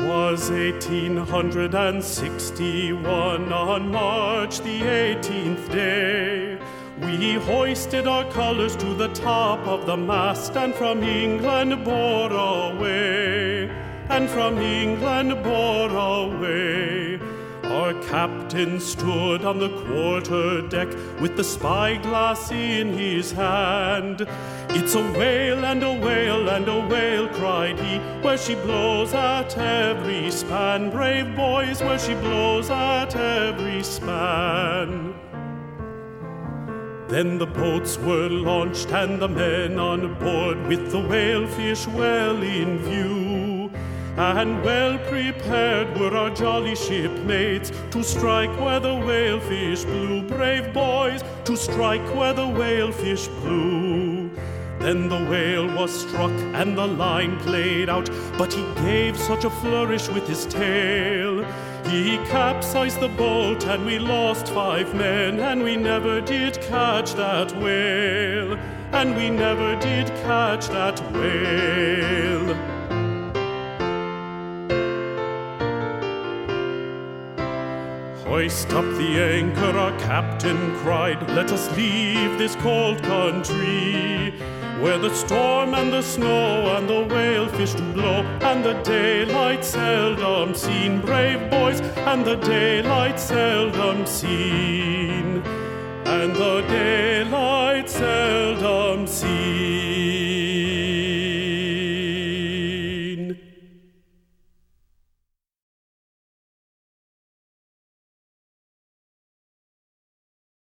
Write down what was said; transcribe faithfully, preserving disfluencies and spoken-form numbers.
'Twas eighteen hundred and sixty-one, on March the eighteenth day, we hoisted our colours to the top of the mast, and from England bore away, and from England bore away. Our captain stood on the quarter deck with the spyglass in his hand. "It's a whale and a whale and a whale," cried he, "where she blows at every span. Brave boys, where she blows at every span." Then the boats were launched and the men on board, with the whalefish well in view. And well prepared were our jolly shipmates to strike where the whalefish blew. Brave boys, to strike where the whalefish blew. Then the whale was struck and the line played out, but he gave such a flourish with his tail. He capsized the boat and we lost five men, and we never did catch that whale, and we never did catch that whale. "Hoist up the anchor," our captain cried, "let us leave this cold country, where the storm and the snow and the whalefish do blow, and the daylight seldom seen. Brave boys, and the daylight seldom seen. And the day